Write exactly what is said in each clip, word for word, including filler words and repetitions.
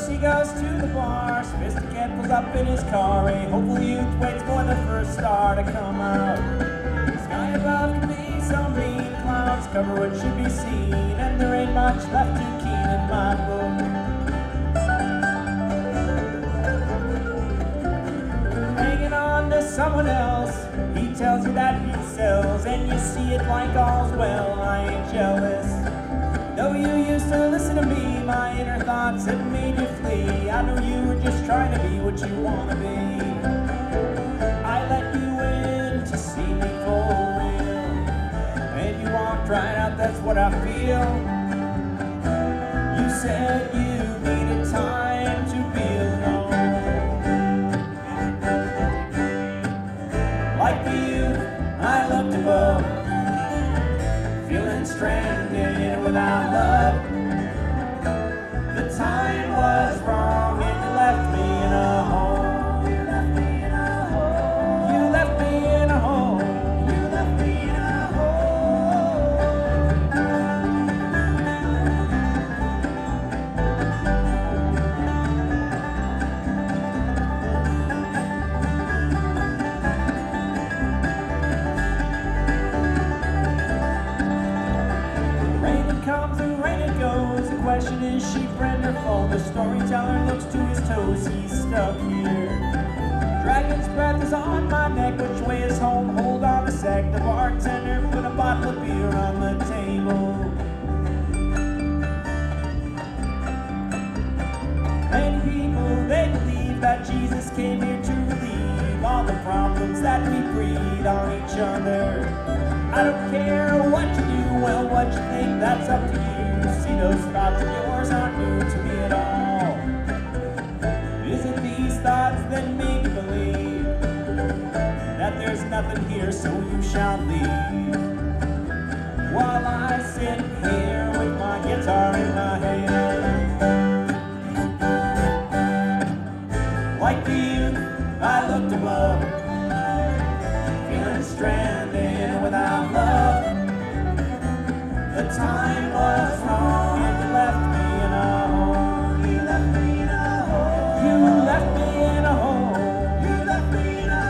he goes to the bar. Sophisticated pulls up in his car. A hopeful youth waits for the first star to come out. The sky above can be so mean. Clouds cover what should be seen, and there ain't much left too keen in my book. Hanging on to someone else, he tells you that he sells, and you see it like all's well. I ain't jealous. Though you used to listen to me, my inner thoughts had made you flee. I know you were just trying to be what you want to be. I let you in to see me for real, and you walked right out, that's what I feel. You said you needed time to be alone. Like the youth I looked above, feeling stranded without love. The time was wrong and you left me in a hole. You left me in a hole. You left me in a hole. You left me in a the question is, she friend or foe? The storyteller looks to his toes, he's stuck here. Dragon's breath is on my neck, which way is home? Hold on a sec, the bartender put a bottle of beer on the table. Many people, they believe that Jesus came here to relieve all the problems that we breed on each other. I don't care what you do, well, what you think, that's up to you. See, those thoughts of yours aren't new to me at all. Is it these thoughts that make you believe that there's nothing here, so you shall leave? While I sit here with my guitar in my hand, like the youth I looked above, feeling stranded without love. The time was wrong and you left me in a hole. You left me in a hole. You left me in a hole. You left me in a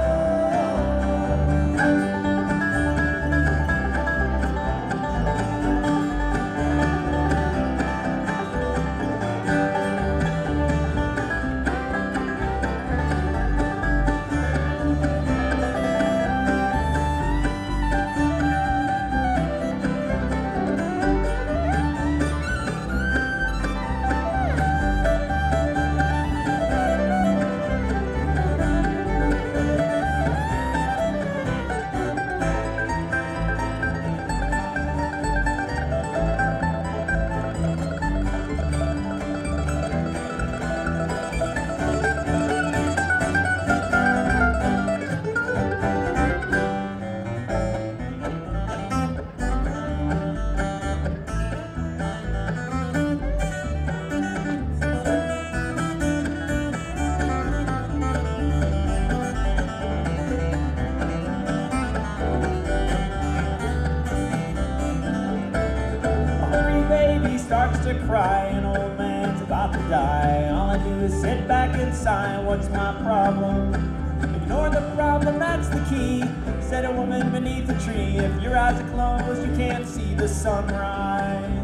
starts to cry, an old man's about to die. All I do is sit back and sigh, what's my problem? Ignore the problem, that's the key, said a woman beneath a tree. If your eyes are closed, you can't see the sunrise.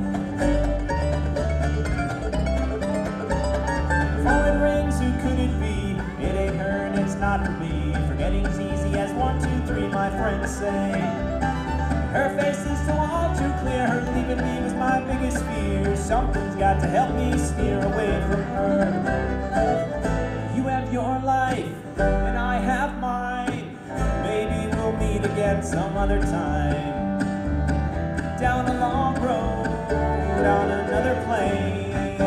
Phone rings, who could it be? It ain't her and it's not for me. Forgetting's easy as one, two, three, my friends say. Her face is so all too clear, her leaving me was my biggest fear. Something's got to help me steer away from her. You have your life, and I have mine. Maybe we'll meet again some other time. Down a long road, on another plane.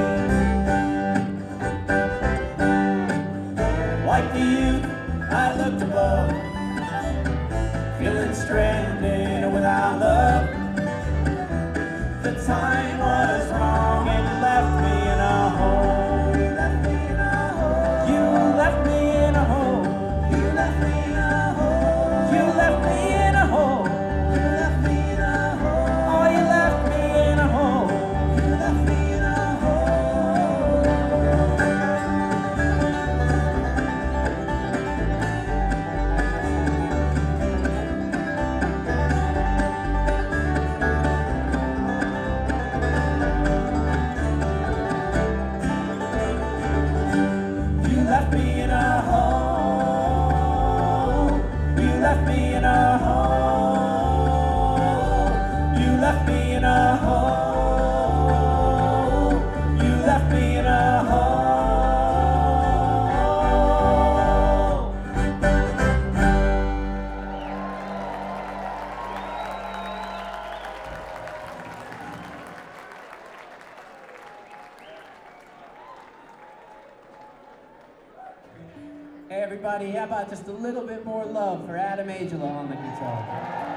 Like the youth I looked above, feeling stranded without love. The time was wrong and you left me in a hole. You left me in a hole. You left me in a hole. You left me in a hole. You left me in a hole. You left me in a hole. Oh, you left me in a hole. You left me in a hole. You left me in a hole. Hey everybody, how about just a little bit more love for Adam Angela on the guitar?